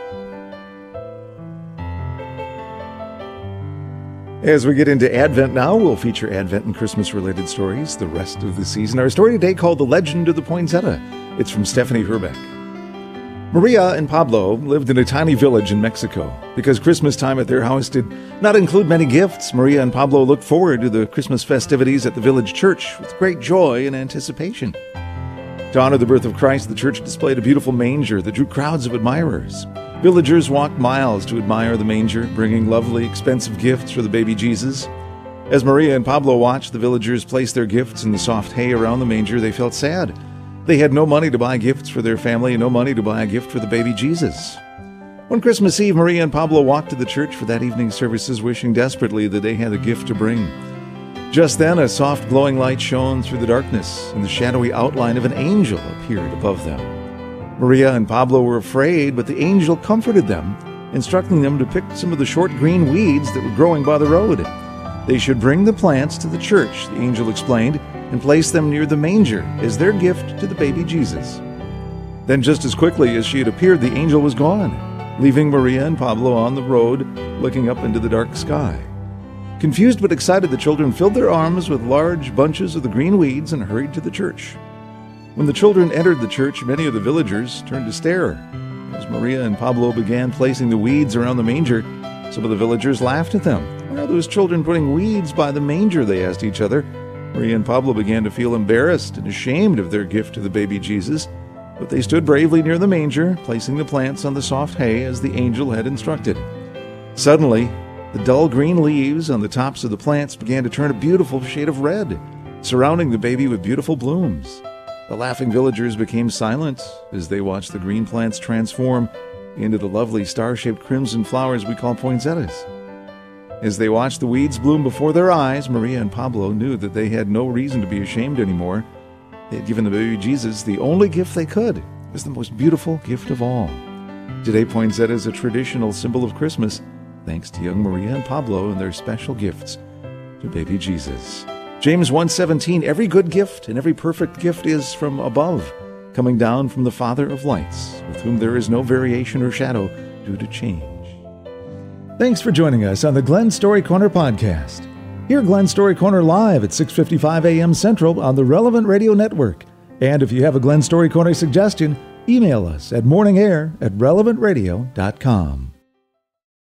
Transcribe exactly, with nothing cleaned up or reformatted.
As we get into Advent now, we'll feature Advent and Christmas-related stories the rest of the season. Our story today called The Legend of the Poinsettia. It's from Stephanie Herbeck. Maria and Pablo lived in a tiny village in Mexico. Because Christmas time at their house did not include many gifts, Maria and Pablo looked forward to the Christmas festivities at the village church with great joy and anticipation. To honor the birth of Christ, the church displayed a beautiful manger that drew crowds of admirers. Villagers walked miles to admire the manger, bringing lovely, expensive gifts for the baby Jesus. As Maria and Pablo watched the villagers place their gifts in the soft hay around the manger, they felt sad. They had no money to buy gifts for their family and no money to buy a gift for the baby Jesus. One Christmas Eve, Maria and Pablo walked to the church for that evening's services, wishing desperately that they had a gift to bring. Just then, a soft glowing light shone through the darkness, and the shadowy outline of an angel appeared above them. Maria and Pablo were afraid, but the angel comforted them, instructing them to pick some of the short green weeds that were growing by the road. They should bring the plants to the church, the angel explained, and place them near the manger as their gift to the baby Jesus. Then just as quickly as she had appeared, the angel was gone, leaving Maria and Pablo on the road, looking up into the dark sky. Confused but excited, the children filled their arms with large bunches of the green weeds and hurried to the church. When the children entered the church, many of the villagers turned to stare. As Maria and Pablo began placing the weeds around the manger, some of the villagers laughed at them. "Why are those children putting weeds by the manger?" they asked each other. Maria and Pablo began to feel embarrassed and ashamed of their gift to the baby Jesus, but they stood bravely near the manger, placing the plants on the soft hay as the angel had instructed. Suddenly, the dull green leaves on the tops of the plants began to turn a beautiful shade of red, surrounding the baby with beautiful blooms. The laughing villagers became silent as they watched the green plants transform into the lovely star-shaped crimson flowers we call poinsettias. As they watched the weeds bloom before their eyes, Maria and Pablo knew that they had no reason to be ashamed anymore. They had given the baby Jesus the only gift they could. It was the most beautiful gift of all. Today, poinsettia is a traditional symbol of Christmas, thanks to young Maria and Pablo and their special gifts to baby Jesus. James one seventeen, every good gift and every perfect gift is from above, coming down from the Father of lights, with whom there is no variation or shadow due to change. Thanks for joining us on the Glen Story Corner podcast. Hear Glen Story Corner live at six fifty-five a.m. Central on the Relevant Radio Network. And if you have a Glen Story Corner suggestion, email us at morningair at relevant radio dot com.